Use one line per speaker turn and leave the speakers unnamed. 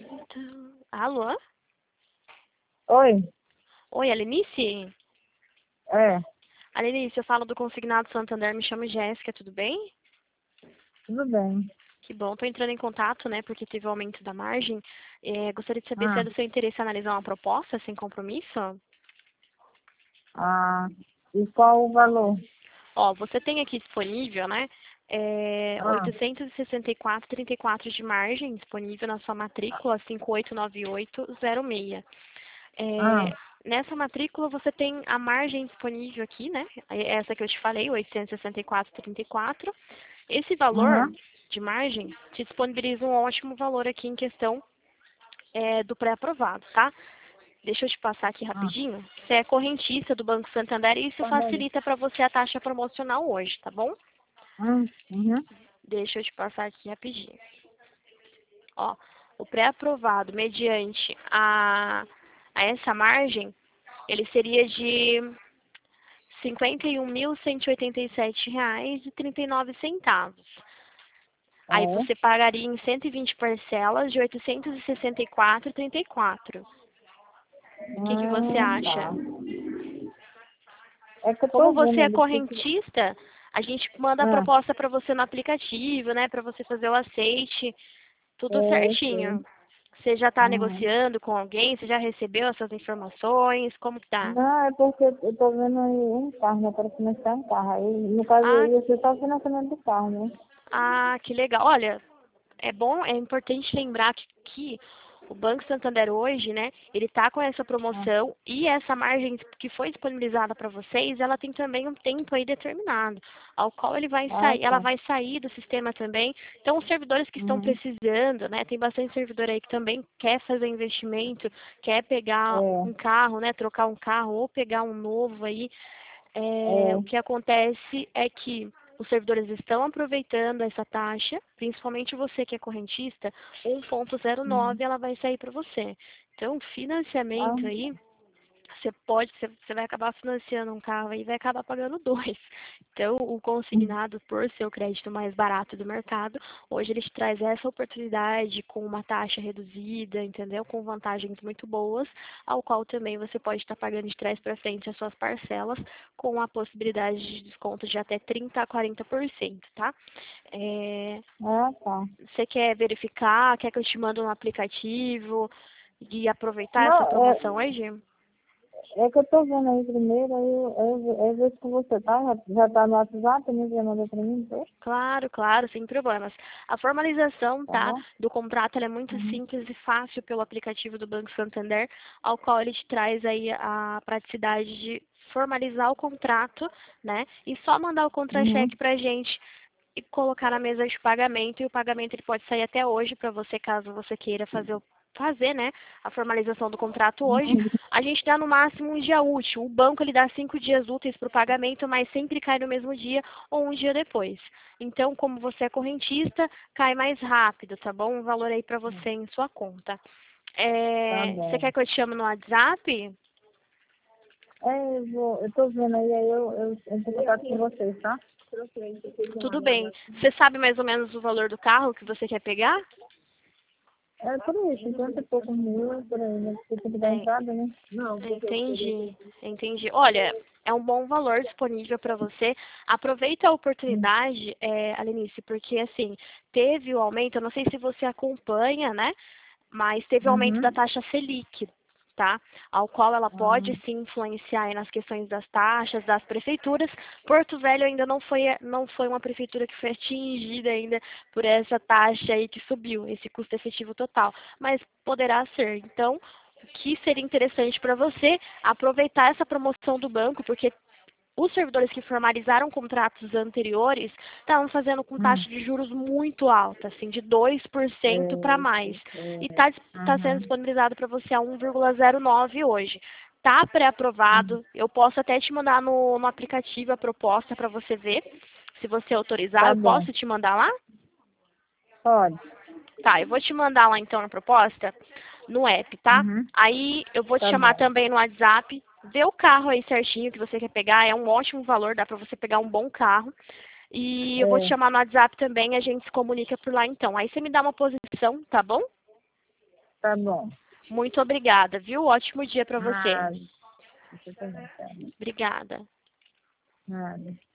Alô?
Oi,
Oi, Alenice?
é,
Alenice, eu falo do Consignado Santander, me chamo Jéssica, tudo bem?
tudo bem.
Que bom, tô entrando em contato, né, porque teve o aumento da margem. Gostaria de saber se é
Ah,
do seu interesse analisar uma proposta sem compromisso.
ah, e qual o valor?
Ó, você tem aqui disponível, né,
Ah,
864,34 de margem disponível na sua matrícula 589806.
ah,
É, nessa matrícula você tem a margem disponível aqui, né? Essa que eu te falei, 864,34. Esse valor
uhum,
de margem te disponibiliza um ótimo valor aqui em questão do pré-aprovado, tá? Deixa eu te passar aqui
ah,
rapidinho. Você é correntista do Banco Santander e isso
também.
facilita para você a taxa promocional hoje, tá bom?
Uhum,
Deixa eu te passar aqui rapidinho. Ó, o pré-aprovado mediante a essa margem, ele seria de R$ 51.187,39. Aí
é.
você pagaria em 120 parcelas de R$ 864,34. O que que você acha?
Tá. É que eu
Como
tô
você
vendo
é
ali, porque...
correntista, a gente manda a
Ah,
proposta para você no aplicativo, né, para você fazer o aceite, tudo
eu sei.
certinho. Você já está
Uhum.
negociando com alguém? Você já recebeu essas informações? Como que tá?
Não, é porque eu tô vendo aí um carro, né, para financiar um carro. Aí, no caso,
Ah,
ia ser só o financiamento do carro, né?
que legal. Olha, é importante lembrar que o Banco Santander hoje, né, ele está com essa
Ah,
promoção e essa margem que foi disponibilizada para vocês, ela tem também um tempo aí determinado, ao qual ele vai
ah,
sair, ela
tá.
vai sair do sistema também. Então, os servidores que estão
Uhum.
precisando, né, tem bastante servidor aí que também quer fazer investimento, quer pegar
É,
um carro, né, trocar um carro ou pegar um novo aí. O
é.
que acontece é que os servidores estão aproveitando essa taxa, principalmente você que é correntista,
Uhum.
1,09 ela vai sair para você. Então,
Ah,
financiamento aí, você vai acabar financiando um carro aí e vai acabar pagando dois. Então, o consignado, por ser o crédito mais barato do mercado, hoje ele te traz essa oportunidade com uma taxa reduzida, entendeu? Com vantagens muito boas, ao qual também você pode estar pagando de trás para frente as suas parcelas, com a possibilidade de desconto de até 30% a 40%, tá? É,
ah, tá.
você quer verificar? Quer que eu te mande um aplicativo e aproveitar essa
Não,
promoção hoje?
é que eu tô vendo aí primeiro, aí eu vejo com você, tá? Já tá no WhatsApp, né? Já mandou pra mim, tá?
Claro, claro, sem problemas. A formalização,
Tá
tá,
bom?
do contrato, ela é muito
Uhum.
simples e fácil pelo aplicativo do Banco Santander, ao qual ele te traz aí a praticidade de formalizar o contrato, né, e só mandar o contra-cheque
Uhum.
pra gente e colocar na mesa de pagamento, e o pagamento ele pode sair até hoje para você, caso você queira fazer, né, a formalização do contrato hoje.
Uhum.
A gente dá no máximo um dia útil. O banco ele dá 5 dias úteis para o pagamento, mas sempre cai no mesmo dia ou um dia depois. Então, como você é correntista, cai mais rápido, tá bom? Um valor aí para você em sua conta.
Tá
Você
bom.
quer que eu te chame no WhatsApp?
Eu tô vendo aí eu entro em contato com vocês, tá?
Tudo bem. Você sabe mais ou menos o valor do carro que você quer pegar?
É por isso, 50 e poucos mil, por aí, né? Porque tem que dar
É,
entrada, né?
entendi, entendi. Olha, é um bom valor disponível para você. Aproveita a
Hum.
oportunidade, Alenice, porque assim, teve o aumento, eu não sei se você acompanha, né? Mas teve o aumento da
Uhum.
taxa Selic, tá? Ao qual ela
Ah,
pode sim influenciar aí nas questões das taxas, das prefeituras. Porto Velho ainda não foi uma prefeitura que foi atingida ainda por essa taxa aí que subiu, esse custo efetivo total, mas poderá ser. Então, o que seria interessante para você aproveitar essa promoção do banco, porque os servidores que formalizaram contratos anteriores estavam fazendo com
hum.
taxa de juros muito alta, assim, de 2% para mais. E está sendo
Uhum.
disponibilizado para você a 1,09 hoje. Está
Uhum.
pré-aprovado. Eu posso até te mandar no aplicativo a proposta para você ver. Se você autorizar,
Tá
eu
bom.
posso te mandar lá?
Pode.
Tá, eu vou te mandar lá então a proposta no app, tá?
Uhum.
Aí eu vou te
Tá
chamar
bom.
também no WhatsApp, vê o carro aí certinho que você quer pegar, é um ótimo valor, dá pra você pegar um bom carro. E eu vou te
É,
chamar no WhatsApp também, a gente se comunica por lá então. Aí você me dá uma posição, tá bom?
Tá bom.
Muito obrigada, viu? Ótimo dia para você.
Nada. Você também, tá?
Obrigada.
Nada.